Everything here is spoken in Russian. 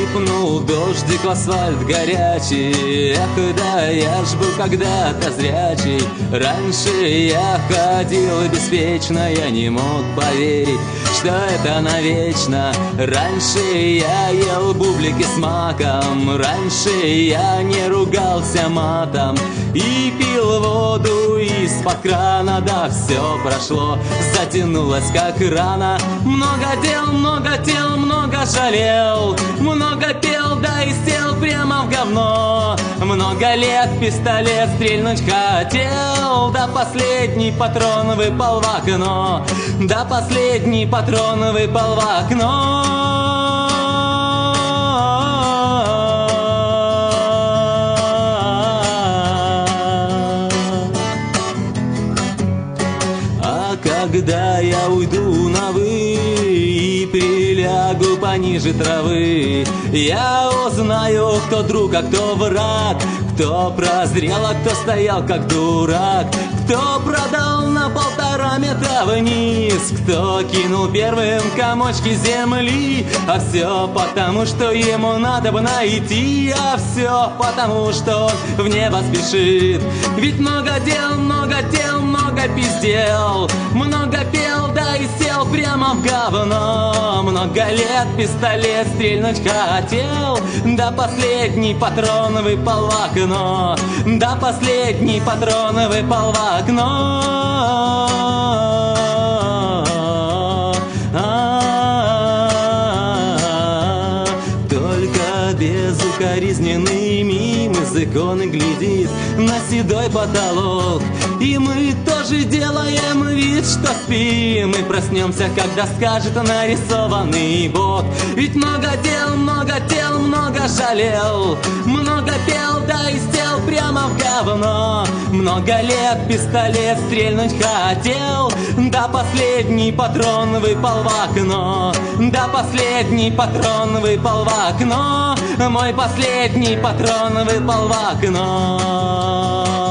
Сыпнул дождик в асфальт горячий. Эх, да я ж был когда-то зрячий. Раньше я ходил беспечно, я не мог поверить, что это навечно. Раньше я ел бублики с маком, раньше я не ругался матом и пил воду из-под крана. Да, все прошло, затянулось как рана. Много дел, много жалел, много пел, да и сел прямо в говно. Много лет пистолет стрельнуть хотел, да последний патрон выпал в окно. Да последний патрон выпал в окно. А когда я уйду на вы и прилягу пониже травы, я узнаю, кто друг, а кто враг, кто прозрел, а кто стоял как дурак, кто продал на 1,5 метра вниз, кто кинул первым комочки земли. А все потому, что ему надо бы найти, а все потому, что он в небо спешит. Ведь много дел, много пиздел, много пел, да и сел прямо в говно. Много лет пистолет стрельнуть хотел, да последний патрон выпал в окно. Да последний патрон выпал в окно. Только безукоризненный мим языком и глядит на седой потолок. И мы тоже делаем вид, что спим, и проснемся, когда скажет нарисованный бог. Ведь много дел, много жалел, много пел, да и сел прямо в говно. Много лет пистолет стрельнуть хотел, да последний патрон выпал в окно. Да последний патрон выпал в окно. Мой последний патрон выпал в окно.